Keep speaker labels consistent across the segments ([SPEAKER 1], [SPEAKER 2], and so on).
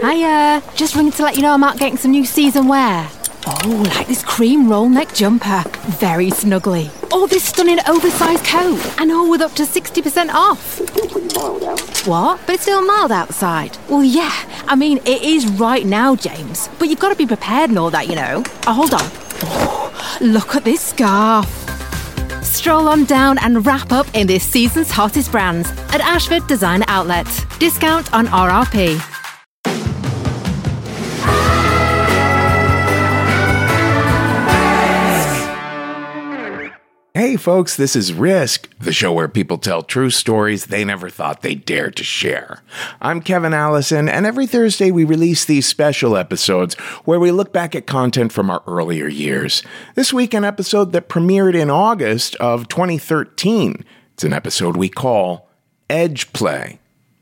[SPEAKER 1] Hiya. Just ringing to let you know I'm out getting some new season wear. Oh, like this cream roll neck jumper. Very snuggly. Oh, this stunning oversized coat. And all with up to 60% off. What? But it's still mild outside. Well, yeah. I mean, it is right now, James. But you've got to be prepared and all that, you know. Oh, hold on. Oh, look at this scarf. Stroll on down and wrap up in this season's hottest brands at Ashford Designer Outlet. Discount on RRP.
[SPEAKER 2] Hey folks, this is Risk, the show where people tell true stories they never thought they'd dare to share. I'm Kevin Allison, and every Thursday we release these special episodes where we look back at content from our earlier years. This week, an episode that premiered in August of 2013. It's an episode we call Edge Play.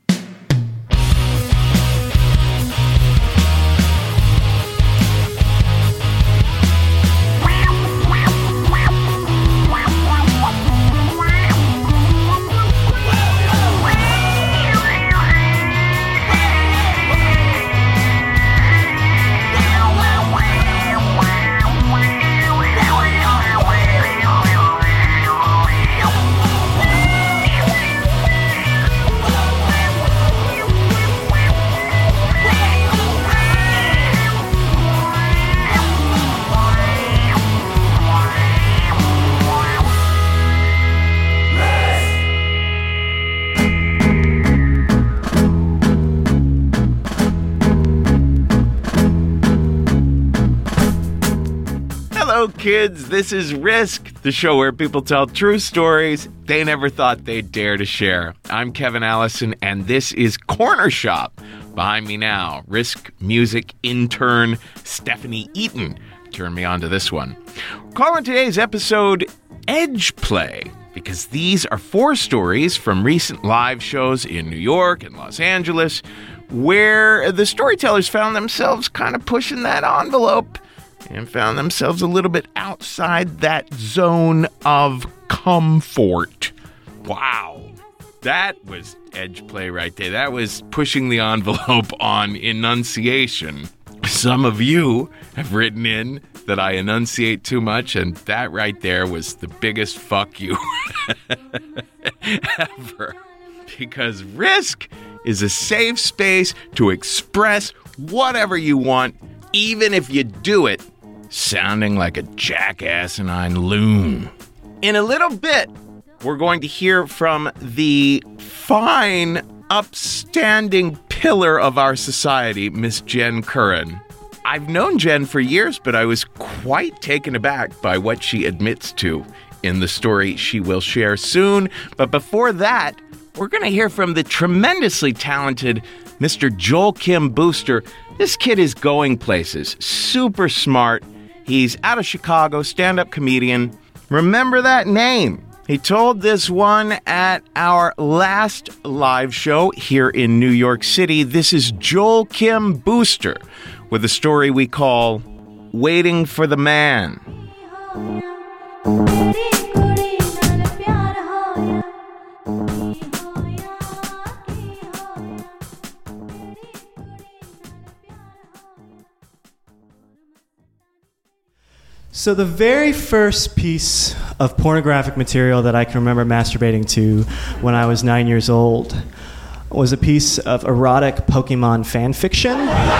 [SPEAKER 2] Hello kids, this is Risk, the show where people tell true stories they never thought they'd dare to share. I'm Kevin Allison, and this is Corner Shop. Behind me now, Risk music intern Stephanie Eaton turned me on to this one. We're calling today's episode Edge Play, because these are 4 stories from recent live shows in New York and Los Angeles, where the storytellers found themselves kind of pushing that envelope and found themselves a little bit outside that zone of comfort. Wow. That was edge play right there. That was pushing the envelope on enunciation. Some of you have written in that I enunciate too much, and that right there was the biggest fuck you ever. Because Risk is a safe space to express whatever you want, even if you do it sounding like a jackass-inine loon. In a little bit, we're going to hear from the fine, upstanding pillar of our society, Miss Jen Curran. I've known Jen for years, but I was quite taken aback by what she admits to in the story she will share soon. But before that, we're going to hear from the tremendously talented Mr. Joel Kim Booster. This kid is going places. Super smart. He's out of Chicago, stand-up comedian. Remember that name. He told this one at our last live show here in New York City. This is Joel Kim Booster with a story we call Waiting for the Man.
[SPEAKER 3] So the very first piece of pornographic material that I can remember masturbating to when I was 9 years old was a piece of erotic Pokemon fan fiction.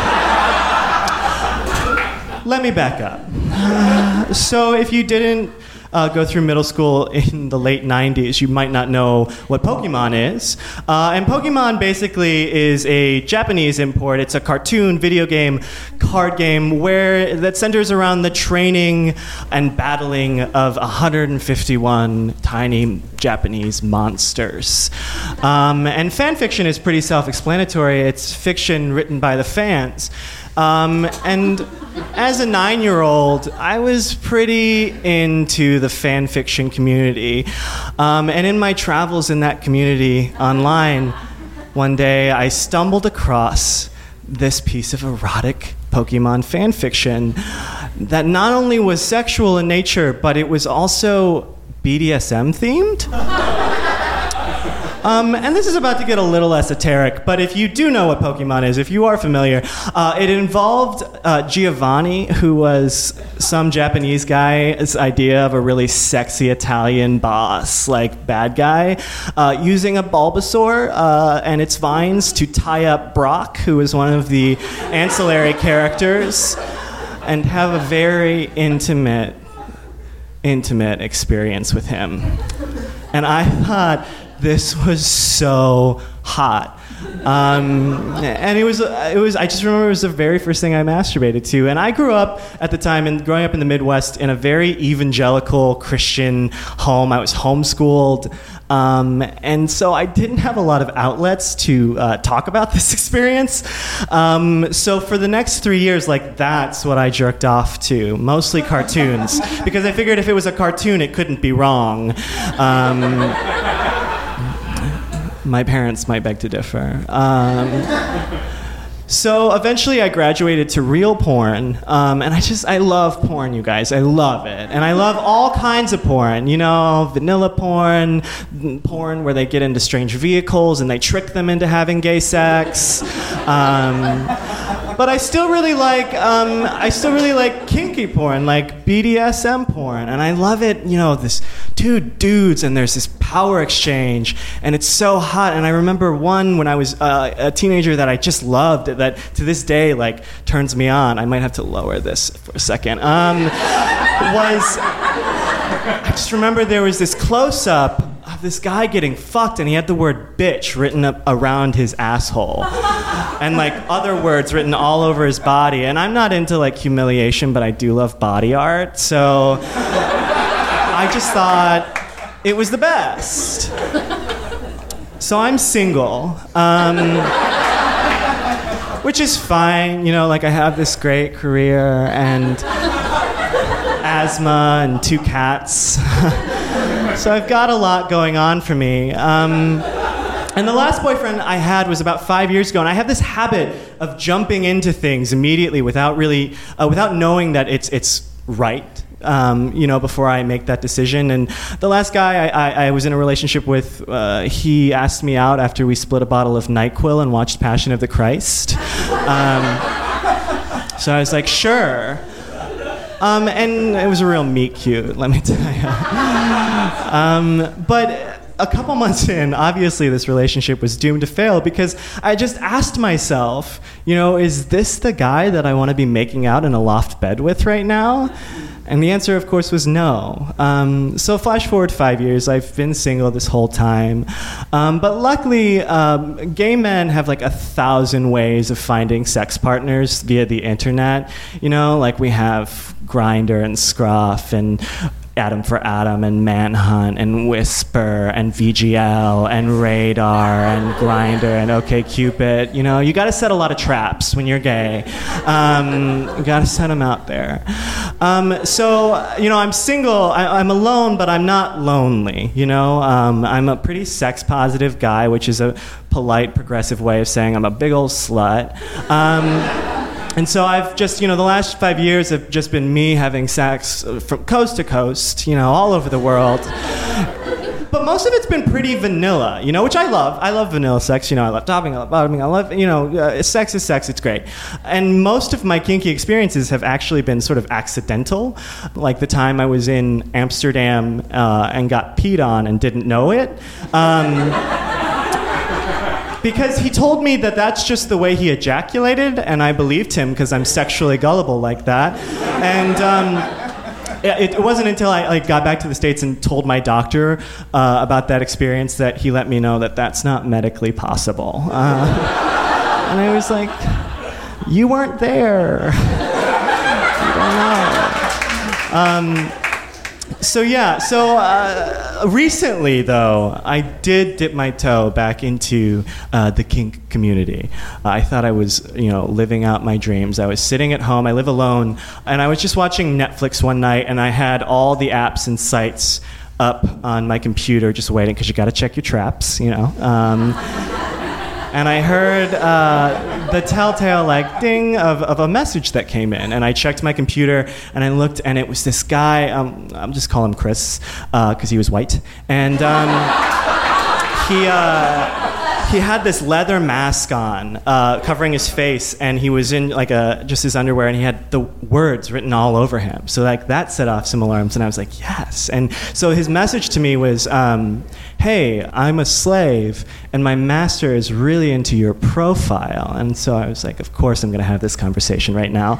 [SPEAKER 3] Let me back up. So if you didn't go through middle school in the late 90s, you might not know what Pokemon is. And Pokemon basically is a Japanese import. It's a cartoon video game, card game, that centers around the training and battling of 151 tiny Japanese monsters. And fan fiction is pretty self-explanatory. It's fiction written by the fans. And as a 9-year-old, I was pretty into the fan fiction community. And in my travels in that community online, one day I stumbled across this piece of erotic Pokemon fan fiction that not only was sexual in nature, but it was also BDSM themed. And this is about to get a little esoteric, but if you do know what Pokemon is, if you are familiar, it involved Giovanni, who was some Japanese guy's idea of a really sexy Italian boss, like bad guy, using a Bulbasaur and its vines to tie up Brock, who is one of the ancillary characters, and have a very intimate experience with him. And I thought this was so hot. And it was, I just remember it was the very first thing I masturbated to. And I grew up at the time, and growing up in the Midwest, in a very evangelical Christian home. I was homeschooled. And so I didn't have a lot of outlets to talk about this experience. So for the next 3 years, like, that's what I jerked off to, mostly cartoons, because I figured if it was a cartoon, it couldn't be wrong. My parents might beg to differ. So eventually I graduated to real porn, and I love porn, you guys. I love it. And I love all kinds of porn, you know, vanilla porn where they get into strange vehicles and they trick them into having gay sex. But I still really like kinky porn, like BDSM porn, and I love it. You know, this two dudes, and there's this power exchange, and it's so hot. And I remember one when I was a teenager that I just loved, that to this day like turns me on. I might have to lower this for a second. I just remember there was this close up of this guy getting fucked, and he had the word bitch written up around his asshole. And like other words written all over his body. And I'm not into like humiliation, but I do love body art. So I just thought it was the best. So I'm single, which is fine. You know, like I have this great career and asthma and 2 cats. So I've got a lot going on for me. And the last boyfriend I had was about 5 years ago, and I have this habit of jumping into things immediately without knowing that it's right, you know, before I make that decision. And the last guy I was in a relationship with, he asked me out after we split a bottle of NyQuil and watched Passion of the Christ. So I was like, sure. And it was a real meet cute, let me tell you. But a couple months in, obviously this relationship was doomed to fail because I just asked myself, you know, is this the guy that I want to be making out in a loft bed with right now? And the answer, of course, was no. So flash forward 5 years, I've been single this whole time. But luckily, gay men have like 1,000 ways of finding sex partners via the internet. You know, like we have Grindr and Scruff and Adam for Adam and Manhunt and Whisper and VGL and Radar and Grindr and OkCupid. You know, you got to set a lot of traps when you're gay. You got to set them out there. So, you know, I'm single. I'm alone, but I'm not lonely. You know, I'm a pretty sex-positive guy, which is a polite, progressive way of saying I'm a big old slut. And so I've just, you know, the last 5 years have just been me having sex from coast to coast, you know, all over the world. But most of it's been pretty vanilla, you know, which I love. I love vanilla sex, you know, I love topping, I love bottoming, I love, you know, sex is sex, it's great. And most of my kinky experiences have actually been sort of accidental, like the time I was in Amsterdam and got peed on and didn't know it. Because he told me that that's just the way he ejaculated, and I believed him because I'm sexually gullible like that. And it wasn't until I got back to the States and told my doctor about that experience that he let me know that that's not medically possible. And I was like, you weren't there. I don't know. So recently, though, I did dip my toe back into the kink community. I thought I was, you know, living out my dreams. I was sitting at home. I live alone, and I was just watching Netflix one night, and I had all the apps and sites up on my computer just waiting, because you got to check your traps, you know. And I heard the telltale, like, ding of a message that came in. And I checked my computer, and I looked, and it was this guy, I'm just calling him Chris, because he was white. And he had this leather mask on, covering his face, and he was in like just his underwear, and he had the words written all over him. So like that set off some alarms, and I was like, yes. And so his message to me was, hey, I'm a slave, and my master is really into your profile. And so I was like, of course I'm going to have this conversation right now.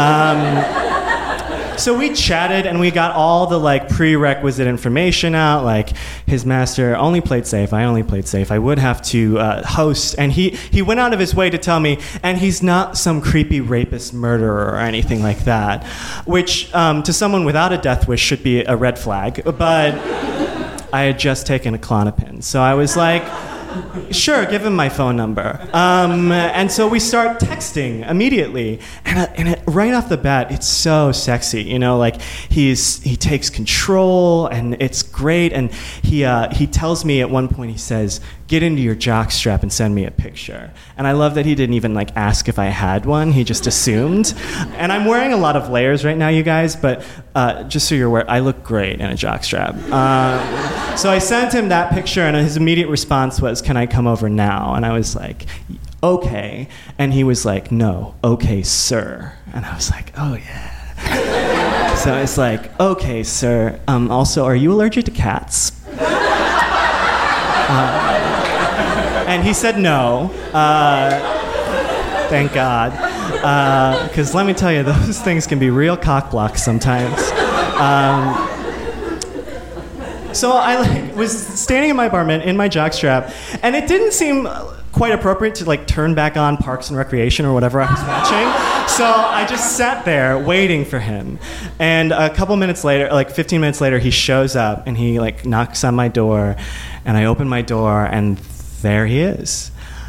[SPEAKER 3] So we chatted, and we got all the like prerequisite information out. Like his master only played safe. I only played safe. I would have to host, and he went out of his way to tell me, and he's not some creepy rapist murderer or anything like that, which to someone without a death wish should be a red flag. But I had just taken a Klonopin, so I was like, sure, give him my phone number. And so we start texting immediately. And right off the bat, it's so sexy. You know, like he takes control, and it's great. And he tells me at one point, he says, get into your jockstrap and send me a picture. And I love that he didn't even like ask if I had one. He just assumed. And I'm wearing a lot of layers right now, you guys, but just so you're aware, I look great in a jockstrap. So I sent him that picture, and his immediate response was, can I come over now? And I was like, okay. And he was like, no, okay, sir. And I was like, oh yeah. So it's like, okay, sir. Also, are you allergic to cats? And he said no. Thank God. Because let me tell you, those things can be real cock blocks sometimes. So I was standing in my apartment in my jockstrap, and it didn't seem quite appropriate to like turn back on Parks and Recreation or whatever I was watching. So I just sat there waiting for him. And a couple minutes later, like 15 minutes later, he shows up, and he like knocks on my door, and I open my door, and there he is.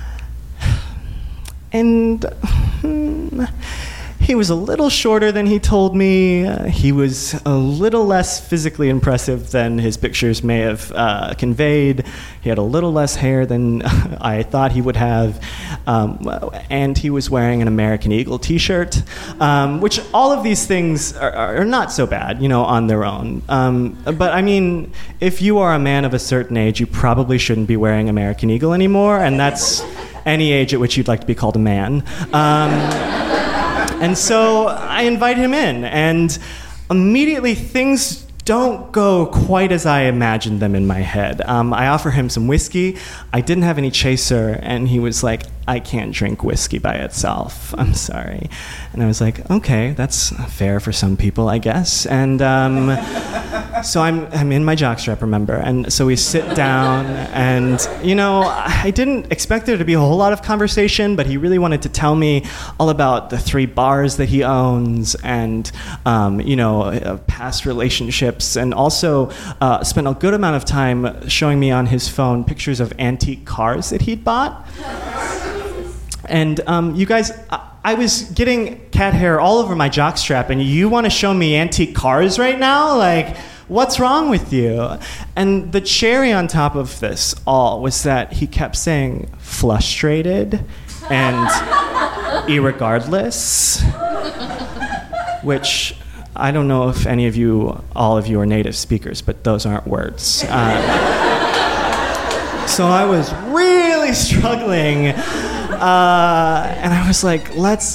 [SPEAKER 3] And he was a little shorter than he told me. He was a little less physically impressive than his pictures may have conveyed. He had a little less hair than I thought he would have. And he was wearing an American Eagle t-shirt, which all of these things are not so bad, you know, on their own. But I mean, if you are a man of a certain age, you probably shouldn't be wearing American Eagle anymore, and that's any age at which you'd like to be called a man. And so I invite him in, and immediately things don't go quite as I imagined them in my head. I offer him some whiskey. I didn't have any chaser, and he was like, I can't drink whiskey by itself. I'm sorry. And I was like, okay, that's fair for some people, I guess. And so I'm in my jockstrap, remember? And so we sit down, and, you know, I didn't expect there to be a whole lot of conversation, but he really wanted to tell me all about the 3 bars that he owns, and, you know, past relationships, and also spent a good amount of time showing me on his phone pictures of antique cars that he'd bought. And you guys, I was getting cat hair all over my jockstrap, and you want to show me antique cars right now? Like, what's wrong with you? And the cherry on top of this all was that he kept saying frustrated and irregardless, which I don't know if all of you are native speakers, but those aren't words. So I was really struggling. And I was like,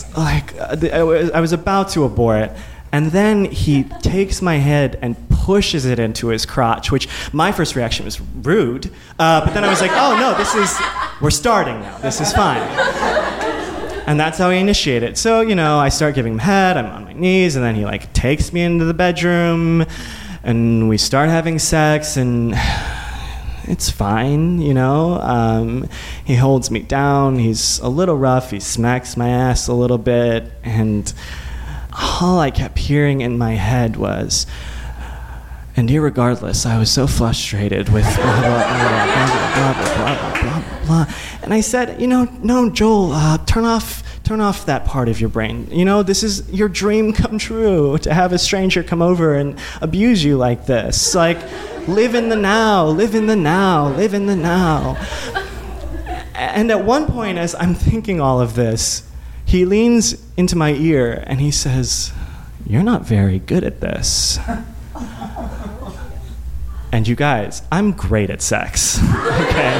[SPEAKER 3] I was about to abort, and then he takes my head and pushes it into his crotch, which my first reaction was rude, but then I was like, oh no, we're starting now, this is fine. And that's how he initiated. So, you know, I start giving him head, I'm on my knees, and then he like takes me into the bedroom, and we start having sex, and it's fine, you know. He holds me down, he's a little rough, he smacks my ass a little bit, and all I kept hearing in my head was, and irregardless, I was so frustrated with blah, blah, blah, blah, blah, blah, blah, blah, blah. And I said, you know, no, Joel, turn off that part of your brain. You know, this is your dream come true, to have a stranger come over and abuse you like this. Like, live in the now, live in the now, live in the now. And at one point, as I'm thinking all of this, he leans into my ear and he says, "You're not very good at this." And you guys, I'm great at sex. Okay?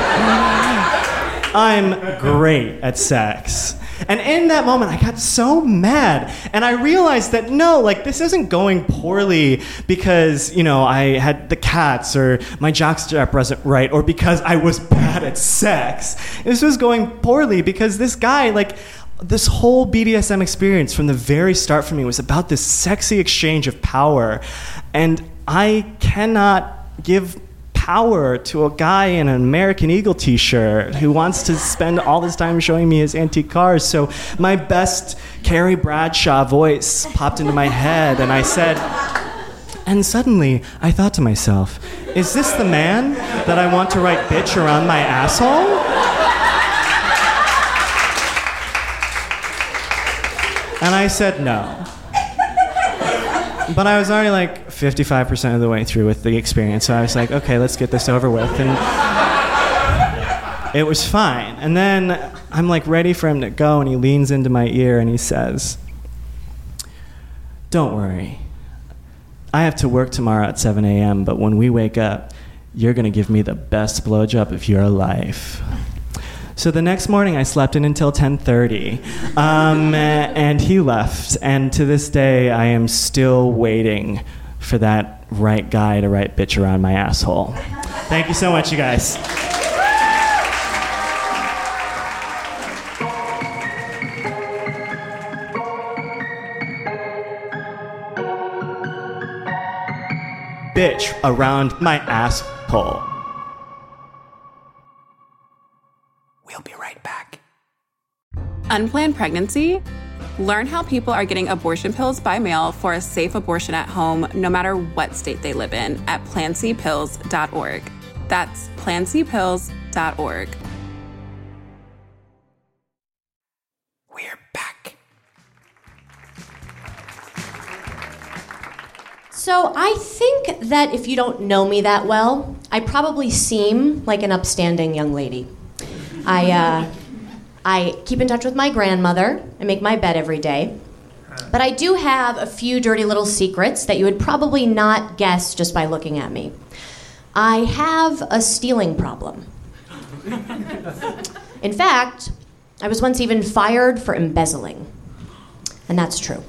[SPEAKER 3] I'm great at sex. And in that moment, I got so mad. And I realized that no, like, this isn't going poorly because, you know, I had the cats or my jockstrap wasn't right or because I was bad at sex. This was going poorly because this guy, like, this whole BDSM experience from the very start for me was about this sexy exchange of power. And I cannot give power to a guy in an American Eagle t-shirt who wants to spend all this time showing me his antique cars. So my best Carrie Bradshaw voice popped into my head, and I said, and suddenly I thought to myself, is this the man that I want to write bitch around my asshole? And I said no. But I was already like 55% of the way through with the experience, so I was like, okay, let's get this over with. And it was fine. And then I'm like ready for him to go, and he leans into my ear and he says, don't worry. I have to work tomorrow at 7 a.m., but when we wake up, you're going to give me the best blowjob of your life. So the next morning, I slept in until 10:30, and he left. And to this day, I am still waiting for that right guy to write bitch around my asshole. Thank you so much, you guys. Bitch around my asshole.
[SPEAKER 4] We'll be right back.
[SPEAKER 5] Unplanned pregnancy? Learn how people are getting abortion pills by mail for a safe abortion at home, no matter what state they live in, at PlanCpills.org. That's PlanCpills.org.
[SPEAKER 4] We're back.
[SPEAKER 6] So I think that if you don't know me that well, I probably seem like an upstanding young lady. I keep in touch with my grandmother. I make my bed every day. But I do have a few dirty little secrets that you would probably not guess just by looking at me. I have a stealing problem. In fact, I was once even fired for embezzling. And that's true.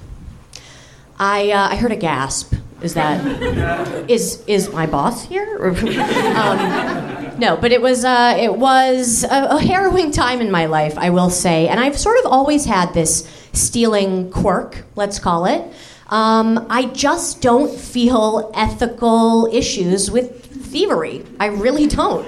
[SPEAKER 6] I heard a gasp. Is my boss here? No, but it was a harrowing time in my life, I will say, and I've sort of always had this stealing quirk, let's call it. I just don't feel ethical issues with thievery. I really don't.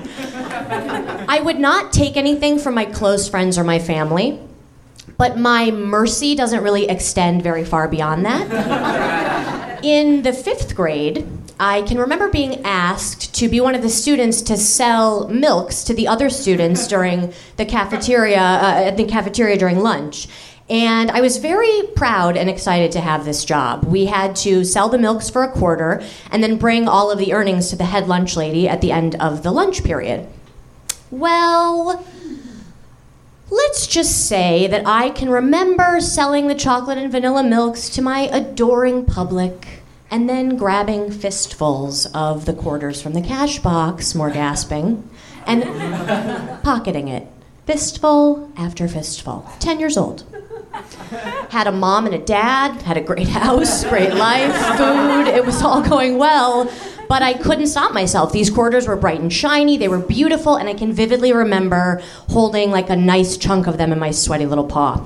[SPEAKER 6] I would not take anything from my close friends or my family, but my mercy doesn't really extend very far beyond that. In the 5th grade, I can remember being asked to be one of the students to sell milks to the other students during the cafeteria, during lunch. And I was very proud and excited to have this job. We had to sell the milks for $0.25 and then bring all of the earnings to the head lunch lady at the end of the lunch period. Well, let's just say that I can remember selling the chocolate and vanilla milks to my adoring public and then grabbing fistfuls of the quarters from the cash box, more gasping, and pocketing it. Fistful after fistful. 10 years old. Had a mom and a dad, had a great house, great life, food, it was all going well, but I couldn't stop myself. These quarters were bright and shiny, they were beautiful, and I can vividly remember holding like a nice chunk of them in my sweaty little paw.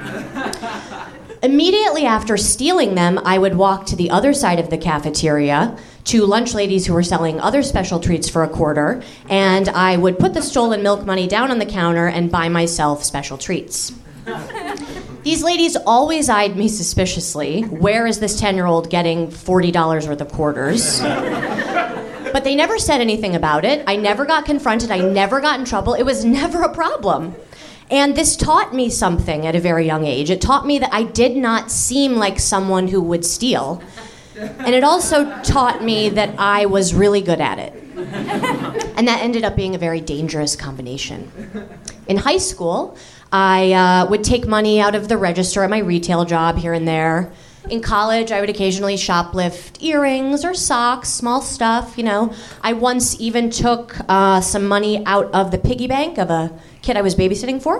[SPEAKER 6] Immediately after stealing them, I would walk to the other side of the cafeteria to lunch ladies who were selling other special treats for $0.25, and I would put the stolen milk money down on the counter and buy myself special treats. These ladies always eyed me suspiciously. Where is this 10-year-old getting $40 worth of quarters? But they never said anything about it. I never got confronted. I never got in trouble. It was never a problem. And this taught me something at a very young age. It taught me that I did not seem like someone who would steal. And it also taught me that I was really good at it. And that ended up being a very dangerous combination. In high school, I would take money out of the register at my retail job here and there, In college, I would occasionally shoplift earrings or socks, small stuff, you know. I once even took some money out of the piggy bank of a kid I was babysitting for.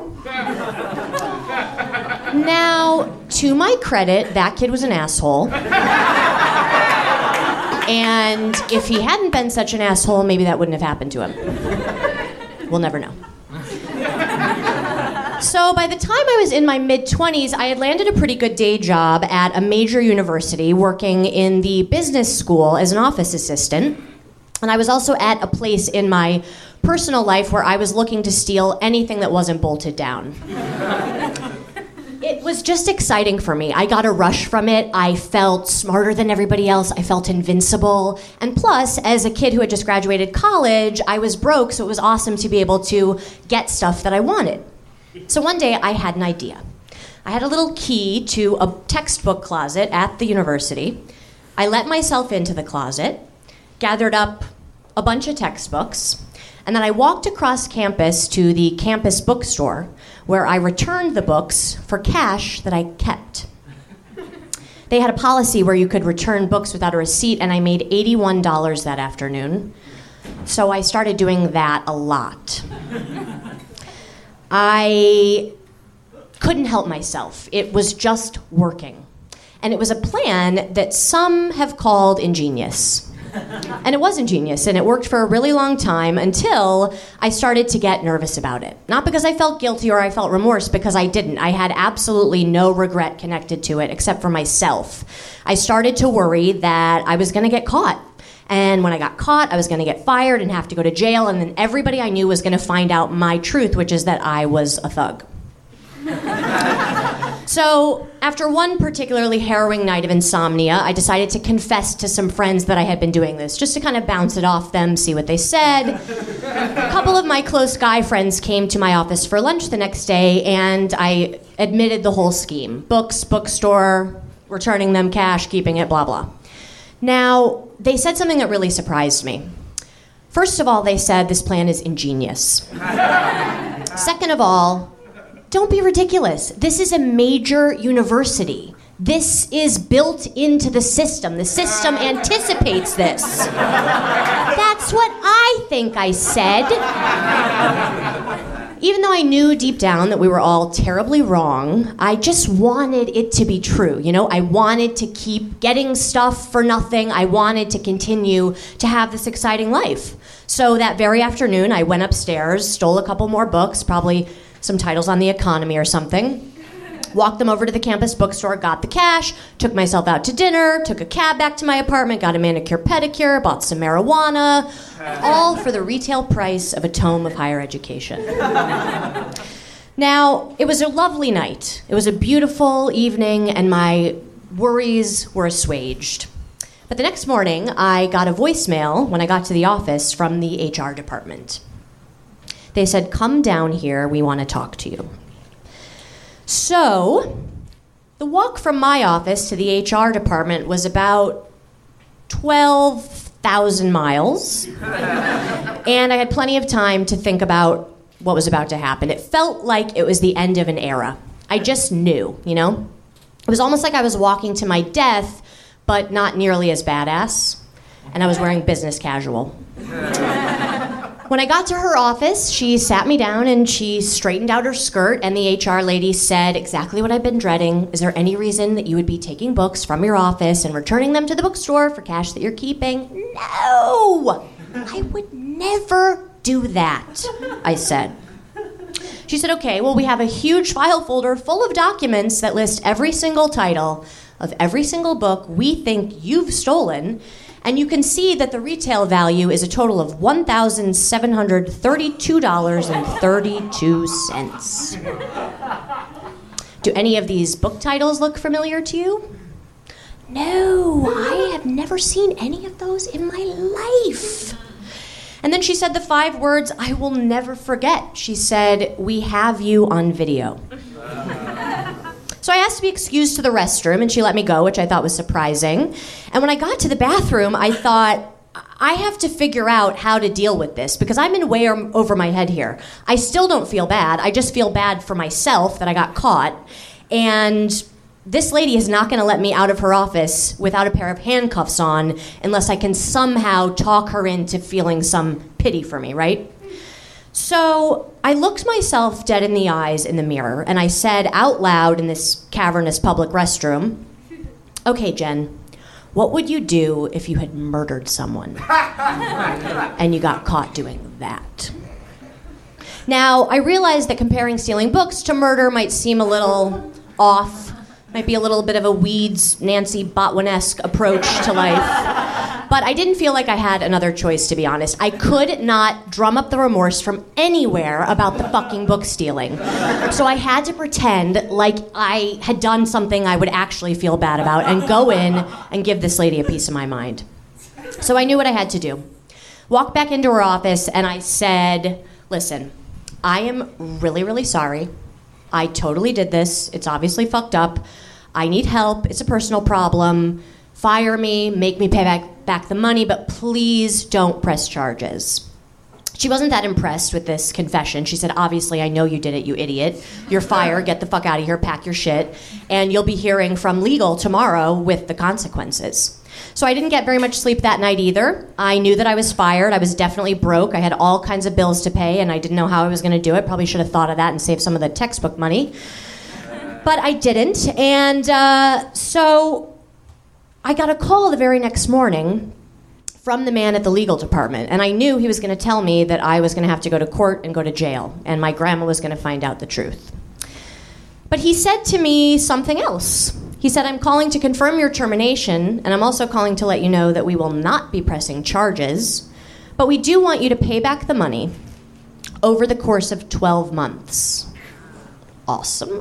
[SPEAKER 6] Now, to my credit, that kid was an asshole. And if he hadn't been such an asshole, maybe that wouldn't have happened to him. We'll never know. So by the time I was in my mid-20s, I had landed a pretty good day job at a major university working in the business school as an office assistant. And I was also at a place in my personal life where I was looking to steal anything that wasn't bolted down. It was just exciting for me. I got a rush from it. I felt smarter than everybody else. I felt invincible. And plus, as a kid who had just graduated college, I was broke, so it was awesome to be able to get stuff that I wanted. So one day, I had an idea. I had a little key to a textbook closet at the university. I let myself into the closet, gathered up a bunch of textbooks, and then I walked across campus to the campus bookstore, where I returned the books for cash that I kept. They had a policy where you could return books without a receipt, and I made $81 that afternoon. So I started doing that a lot. I couldn't help myself. It was just working. And it was a plan that some have called ingenious. And it was ingenious, and it worked for a really long time until I started to get nervous about it. Not because I felt guilty or I felt remorse, because I didn't. I had absolutely no regret connected to it, except for myself. I started to worry that I was going to get caught. And when I got caught, I was going to get fired and have to go to jail, and then everybody I knew was going to find out my truth, which is that I was a thug. So, after one particularly harrowing night of insomnia, I decided to confess to some friends that I had been doing this, just to kind of bounce it off them, see what they said. A couple of my close guy friends came to my office for lunch the next day, and I admitted the whole scheme. Books, bookstore, returning them cash, keeping it, blah, blah. Now, they said something that really surprised me. First of all, they said this plan is ingenious. Second of all, don't be ridiculous. This is a major university. This is built into the system. The system anticipates this. That's what I think I said. Even though I knew deep down that we were all terribly wrong, I just wanted it to be true. You know, I wanted to keep getting stuff for nothing. I wanted to continue to have this exciting life. So that very afternoon, I went upstairs, stole a couple more books, probably some titles on the economy or something, walked them over to the campus bookstore, got the cash, took myself out to dinner, took a cab back to my apartment, got a manicure pedicure, bought some marijuana, all for the retail price of a tome of higher education. Now, it was a lovely night. It was a beautiful evening, and my worries were assuaged. But the next morning, I got a voicemail when I got to the office from the HR department. They said, "Come down here, we want to talk to you." So, the walk from my office to the HR department was about 12,000 miles. And I had plenty of time to think about what was about to happen. It felt like it was the end of an era. I just knew, you know? It was almost like I was walking to my death, but not nearly as badass. And I was wearing business casual. When I got to her office, she sat me down and she straightened out her skirt, and the HR lady said exactly what I've been dreading. "Is there any reason that you would be taking books from your office and returning them to the bookstore for cash that you're keeping?" "No! I would never do that," I said. She said, "Okay, well, we have a huge file folder full of documents that list every single title of every single book we think you've stolen, and you can see that the retail value is a total of $1,732.32. Do any of these book titles look familiar to you?" "No, I have never seen any of those in my life." And then she said the 5 words I will never forget. She said, "We have you on video." So I asked to be excused to the restroom, and she let me go, which I thought was surprising. And when I got to the bathroom, I thought, I have to figure out how to deal with this, because I'm in way over my head here. I still don't feel bad. I just feel bad for myself that I got caught. And this lady is not going to let me out of her office without a pair of handcuffs on unless I can somehow talk her into feeling some pity for me, right? So I looked myself dead in the eyes in the mirror, and I said out loud in this cavernous public restroom, "Okay, Jen, what would you do if you had murdered someone and you got caught doing that?" Now, I realize that comparing stealing books to murder might seem a little off, might be a little bit of a Weeds, Nancy Botwin-esque approach to life. But I didn't feel like I had another choice, to be honest. I could not drum up the remorse from anywhere about the fucking book stealing. So I had to pretend like I had done something I would actually feel bad about and go in and give this lady a piece of my mind. So I knew what I had to do. Walked back into her office and I said, "Listen, I am really, really sorry. I totally did this. It's obviously fucked up. I need help. It's a personal problem. Fire me, make me pay back the money, but please don't press charges." She wasn't that impressed with this confession. She said, "Obviously, I know you did it, you idiot. You're fired. Get the fuck out of here. Pack your shit. And you'll be hearing from legal tomorrow with the consequences." So I didn't get very much sleep that night either. I knew that I was fired. I was definitely broke. I had all kinds of bills to pay, and I didn't know how I was going to do it. Probably should have thought of that and saved some of the textbook money. But I didn't. And so I got a call the very next morning from the man at the legal department, and I knew he was going to tell me that I was going to have to go to court and go to jail, and my grandma was going to find out the truth. But he said to me something else. He said, "I'm calling to confirm your termination, and I'm also calling to let you know that we will not be pressing charges, but we do want you to pay back the money over the course of 12 months. Awesome.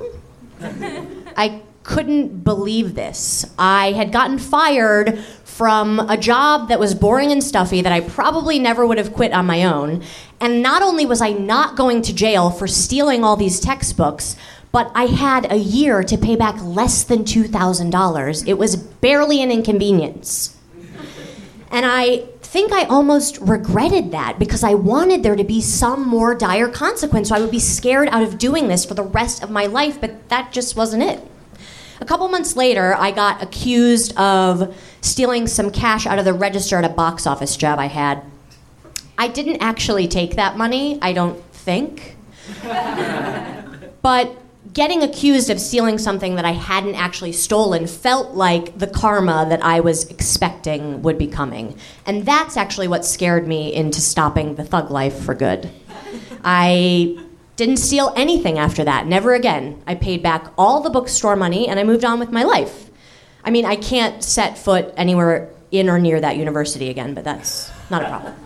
[SPEAKER 6] I couldn't believe this. I had gotten fired from a job that was boring and stuffy that I probably never would have quit on my own. And not only was I not going to jail for stealing all these textbooks, but I had a year to pay back less than $2,000. It was barely an inconvenience. And I think I almost regretted that because I wanted there to be some more dire consequence, so I would be scared out of doing this for the rest of my life, but that just wasn't it. A couple months later, I got accused of stealing some cash out of the register at a box office job I had. I didn't actually take that money, I don't think. But getting accused of stealing something that I hadn't actually stolen felt like the karma that I was expecting would be coming. And that's actually what scared me into stopping the thug life for good. I didn't steal anything after that, never again. I paid back all the bookstore money and I moved on with my life. I mean, I can't set foot anywhere in or near that university again, but that's not a problem.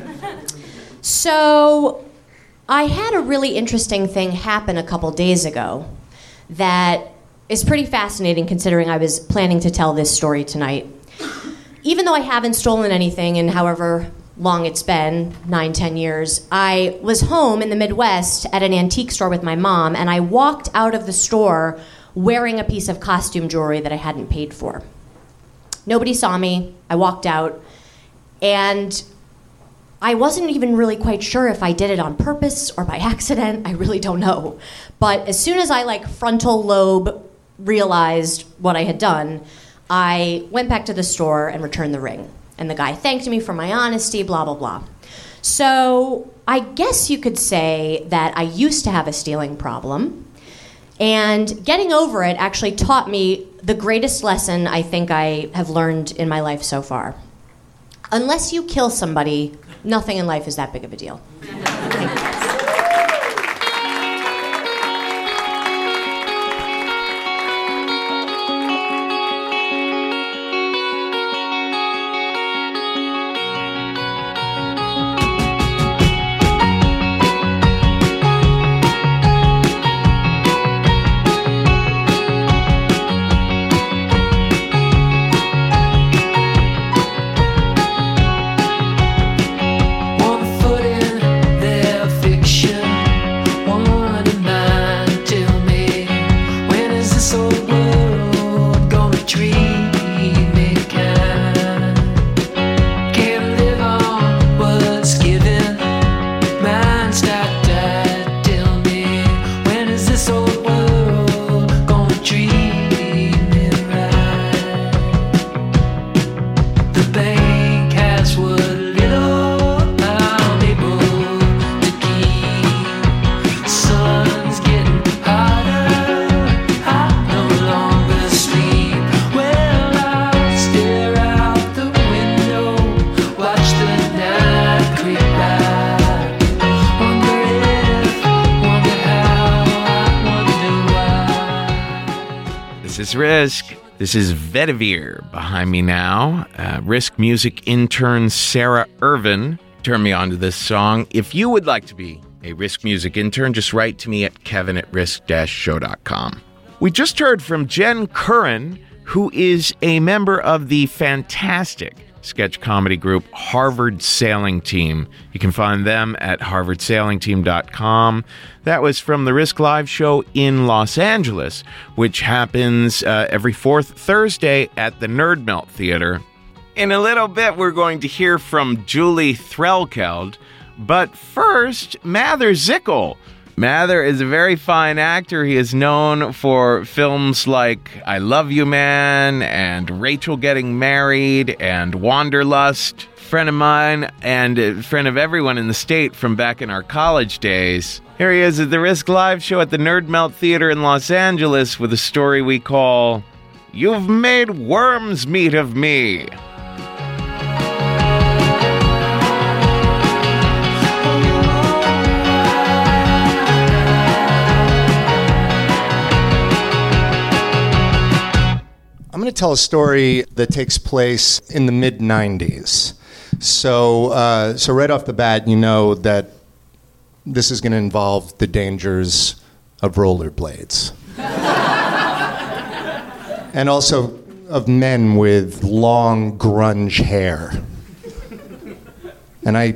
[SPEAKER 6] So I had a really interesting thing happen a couple days ago that is pretty fascinating considering I was planning to tell this story tonight. Even though I haven't stolen anything in however long it's been, 9-10 years, I was home in the Midwest at an antique store with my mom, and I walked out of the store wearing a piece of costume jewelry that I hadn't paid for. Nobody saw me. I walked out, and I wasn't even really quite sure if I did it on purpose or by accident. I really don't know. But as soon as I frontal lobe realized what I had done, I went back to the store and returned the ring. And the guy thanked me for my honesty, blah, blah, blah. So I guess you could say that I used to have a stealing problem. And getting over it actually taught me the greatest lesson I think I have learned in my life so far. Unless you kill somebody, nothing in life is that big of a deal. Thank you.
[SPEAKER 7] Treat
[SPEAKER 2] This is Risk. This is Vetiver behind me now. Risk music intern Sarah Irvin turned me on to this song. If you would like to be a Risk music intern, just write to me at kevin@risk-show.com. We just heard from Jen Curran, who is a member of the fantastic sketch comedy group Harvard Sailing Team. You can find them at harvardsailingteam.com. That was from the Risk Live show in Los Angeles, which happens every fourth Thursday at the Nerd Melt Theater. In a little bit, we're going to hear from Julie Threlkeld, but first, Mather Zickel. Mather is a very fine actor. He is known for films like I Love You Man and Rachel Getting Married and Wanderlust. Friend of mine and a friend of everyone in the state from back in our college days. Here he is at the Risk Live show at the Nerd Melt Theater in Los Angeles with a story we call You've Made Worms Meat of Me.
[SPEAKER 7] I'm going to tell a story that takes place in the mid-'90s. So right off the bat, you know that this is going to involve the dangers of rollerblades. And also of men with long grunge hair. And I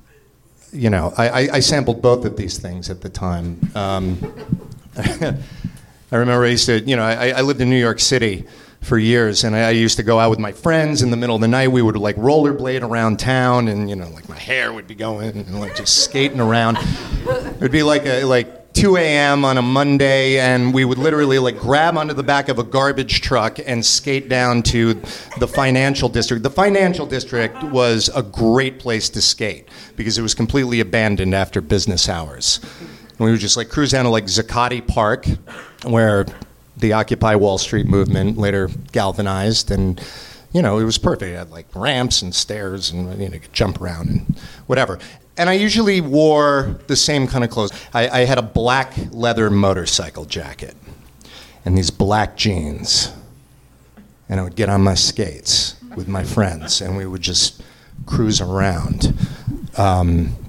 [SPEAKER 7] sampled both of these things at the time. I remember I used to, I lived in New York City for years, and I used to go out with my friends in the middle of the night. We would like rollerblade around town, and like my hair would be going, and like just skating around. It would be like 2 a.m. on a Monday, and we would literally like grab onto the back of a garbage truck and skate down to the Financial District. The Financial District was a great place to skate because it was completely abandoned after business hours. And we would just like cruise down to like Zuccotti Park, where the Occupy Wall Street movement later galvanized, and it was perfect. It had like ramps and stairs, and you could jump around and whatever. And I usually wore the same kind of clothes. I had a black leather motorcycle jacket and these black jeans, and I would get on my skates with my friends, and we would just cruise around. I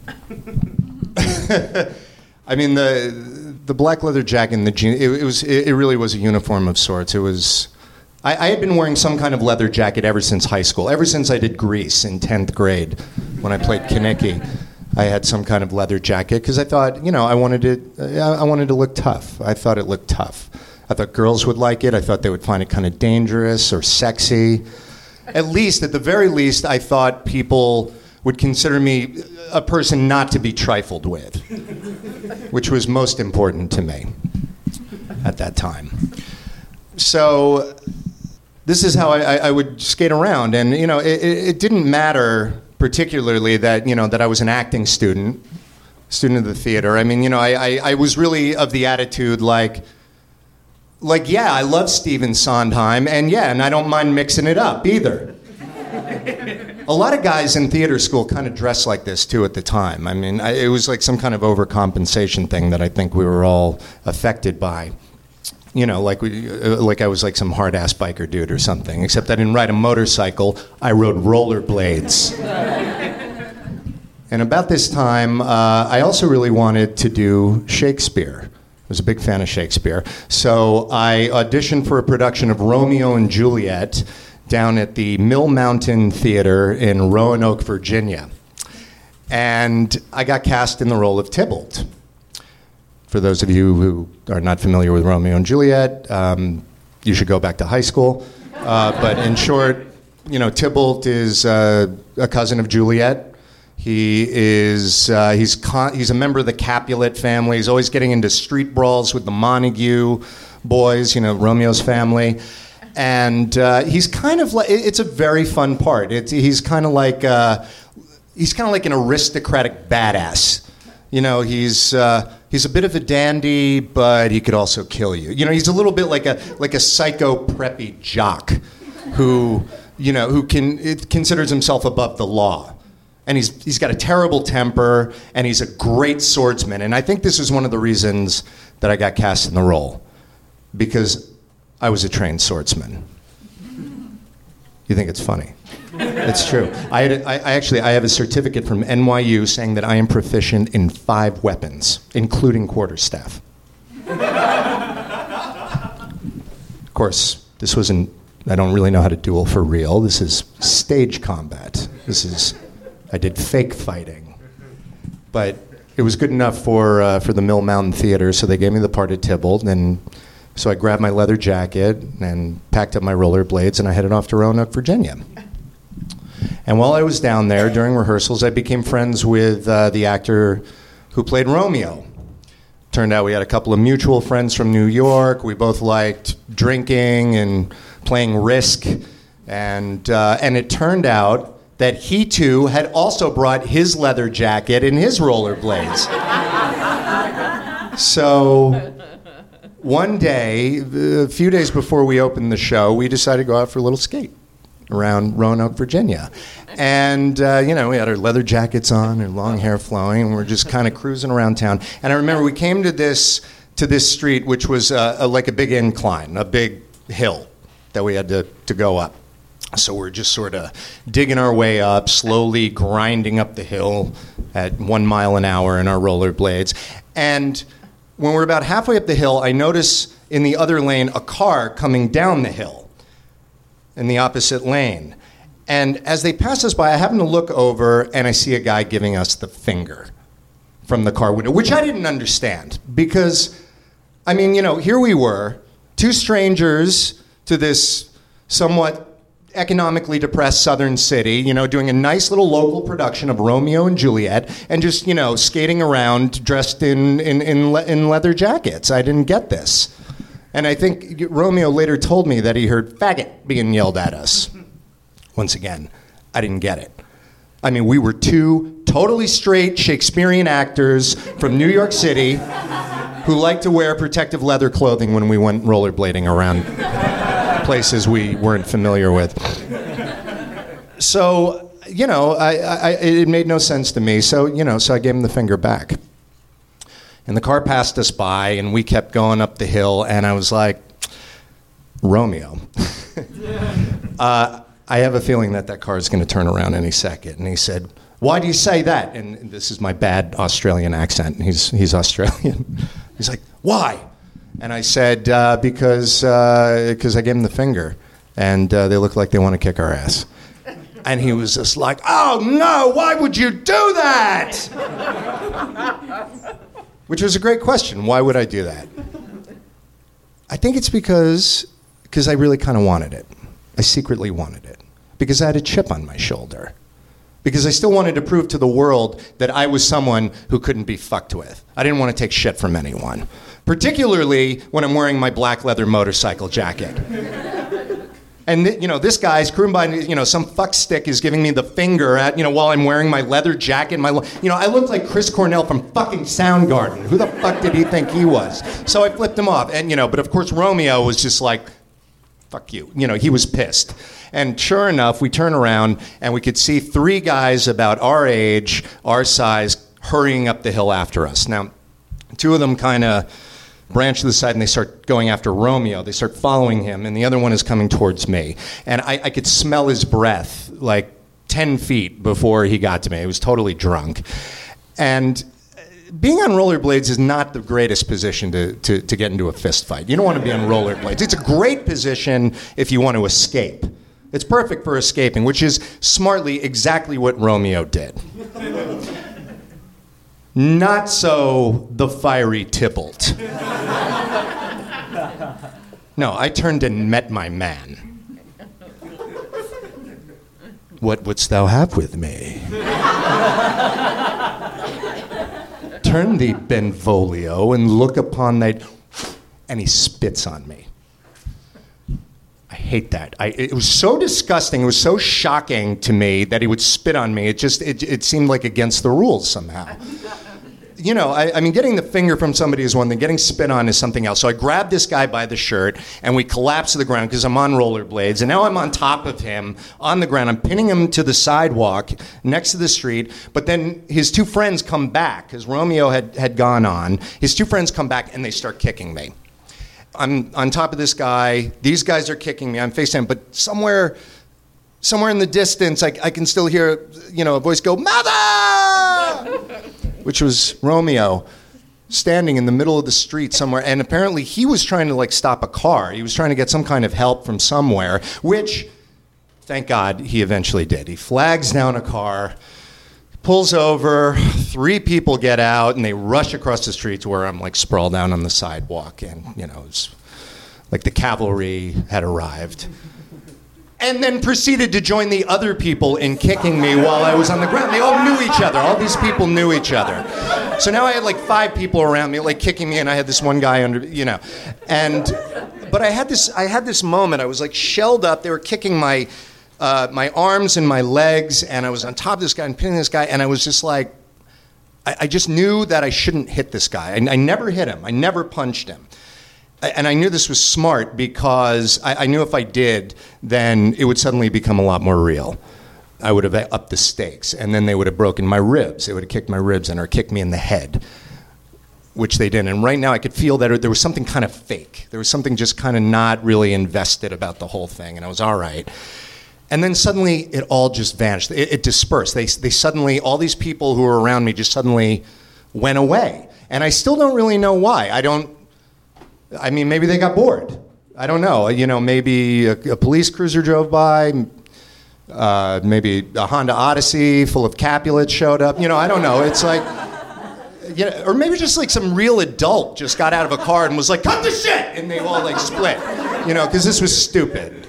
[SPEAKER 7] mean, the black leather jacket and the jeans, it really was a uniform of sorts. It was, I had been wearing some kind of leather jacket ever since high school. Ever since I did Grease in 10th grade when I played Kinnicky, I had some kind of leather jacket because I thought, I wanted to look tough. I thought it looked tough. I thought girls would like it. I thought they would find it kind of dangerous or sexy. At the very least, I thought people would consider me a person not to be trifled with, which was most important to me at that time. So this is how I would skate around, and it didn't matter particularly that that I was an acting student of the theater. I mean, I was really of the attitude like yeah, I love Stephen Sondheim, and I don't mind mixing it up either. A lot of guys in theater school kind of dressed like this, too, at the time. I mean, it was like some kind of overcompensation thing that I think we were all affected by. Like I was like some hard-ass biker dude or something, except I didn't ride a motorcycle. I rode rollerblades. And about this time, I also really wanted to do Shakespeare. I was a big fan of Shakespeare. So I auditioned for a production of Romeo and Juliet down at the Mill Mountain Theater in Roanoke, Virginia. And I got cast in the role of Tybalt. For those of you who are not familiar with Romeo and Juliet, you should go back to high school. But in short, Tybalt is a cousin of Juliet. He's a member of the Capulet family. He's always getting into street brawls with the Montague boys, Romeo's family. And he's kind of like, it's a very fun part. He's kind of like an aristocratic badass. He's a bit of a dandy, but he could also kill you. He's a little bit like a psycho preppy jock who considers himself above the law. And he's got a terrible temper, and he's a great swordsman. And I think this is one of the reasons that I got cast in the role. Because I was a trained swordsman. You think it's funny? It's true. I have a certificate from NYU saying that I am proficient in 5 weapons, including quarterstaff. Of course, this wasn't, I don't really know how to duel for real. This is stage combat. I did fake fighting. But it was good enough for the Mill Mountain Theater, so they gave me the part of Tybalt, and so I grabbed my leather jacket and packed up my rollerblades, and I headed off to Roanoke, Virginia. And while I was down there during rehearsals, I became friends with the actor who played Romeo. Turned out we had a couple of mutual friends from New York. We both liked drinking and playing Risk. And it turned out that he too had also brought his leather jacket and his rollerblades. So one day, a few days before we opened the show, we decided to go out for a little skate around Roanoke, Virginia. And, we had our leather jackets on and long hair flowing, and we're just kind of cruising around town. And I remember we came to this street, which was like a big incline, a big hill that we had to go up. So we're just sort of digging our way up, slowly grinding up the hill at 1 mile an hour in our rollerblades. And when we're about halfway up the hill, I notice in the other lane a car coming down the hill in the opposite lane. And as they pass us by, I happen to look over and I see a guy giving us the finger from the car window, which I didn't understand because, here we were, 2 strangers to this somewhat economically depressed southern city, doing a nice little local production of Romeo and Juliet and just, skating around dressed in leather jackets. I didn't get this. And I think Romeo later told me that he heard faggot being yelled at us. Once again, I didn't get it. We were 2 totally straight Shakespearean actors from New York City who liked to wear protective leather clothing when we went rollerblading around places we weren't familiar with. So, it made no sense to me. So I gave him the finger back. And the car passed us by, and we kept going up the hill, and I was like, Romeo, I have a feeling that car is going to turn around any second. And he said, why do you say that? And this is my bad Australian accent. He's Australian. He's like, why? And I said, because I gave him the finger, and they look like they want to kick our ass. And he was just like, oh, no, why would you do that? Which was a great question. Why would I do that? I think it's because I really kind of wanted it. I secretly wanted it. Because I had a chip on my shoulder. Because I still wanted to prove to the world that I was someone who couldn't be fucked with. I didn't want to take shit from anyone. Particularly when I'm wearing my black leather motorcycle jacket. And this guy's cruising by, some fuckstick is giving me the finger at, while I'm wearing my leather jacket. I looked like Chris Cornell from fucking Soundgarden. Who the fuck did he think he was? So I flipped him off. And, but of course Romeo was just like, fuck you. He was pissed. And sure enough, we turn around and we could see 3 guys about our age, our size, hurrying up the hill after us. Now, 2 of them kind of branch to the side and they start going after Romeo. They start following him, and the other one is coming towards me. And I could smell his breath like 10 feet before he got to me. He was totally drunk. And being on rollerblades is not the greatest position to get into a fist fight. You don't want to be on rollerblades. It's a great position if you want to escape. It's perfect for escaping, which is smartly exactly what Romeo did. Not so the fiery Tybalt. No, I turned and met my man. What wouldst thou have with me? Turn thee, Benvolio, and look upon thy... And he spits on me. I hate that. It was so disgusting. It was so shocking to me that he would spit on me. It seemed like against the rules somehow. Getting the finger from somebody is one thing. Getting spit on is something else. So I grabbed this guy by the shirt, and we collapsed to the ground because I'm on rollerblades. And now I'm on top of him on the ground. I'm pinning him to the sidewalk next to the street. But then his 2 friends come back because Romeo had gone on. His 2 friends come back, and they start kicking me. I'm on top of this guy. These guys are kicking me. I'm face down, but somewhere in the distance, I can still hear, a voice go, "Mother!" which was Romeo standing in the middle of the street somewhere. And apparently he was trying to stop a car. He was trying to get some kind of help from somewhere, which, thank God, he eventually did. He flags down a car, pulls over, 3 people get out, and they rush across the street to where I'm sprawled down on the sidewalk. And, it's like the cavalry had arrived. And then proceeded to join the other people in kicking me while I was on the ground. They all knew each other. All these people knew each other. So now I had 5 people around me, kicking me, and I had this one guy under, But I had this moment. I was shelled up. They were kicking my arms and my legs, and I was on top of this guy and pinning this guy, and I was just I just knew that I shouldn't hit this guy. I never hit him. I never punched him. And I knew this was smart because I knew if I did, then it would suddenly become a lot more real. I would have upped the stakes, and then they would have broken my ribs. They would have kicked my ribs or kicked me in the head, which they didn't. And right now I could feel that there was something kind of fake. There was something just kind of not really invested about the whole thing, and I was all right. And then suddenly it all just vanished. It dispersed. They suddenly, all these people who were around me just suddenly went away. And I still don't really know why. Maybe they got bored. I don't know. Maybe a police cruiser drove by. Maybe a Honda Odyssey full of Capulets showed up. I don't know. It's or maybe just some real adult just got out of a car and was "Cut the shit!" and they all split. Because this was stupid.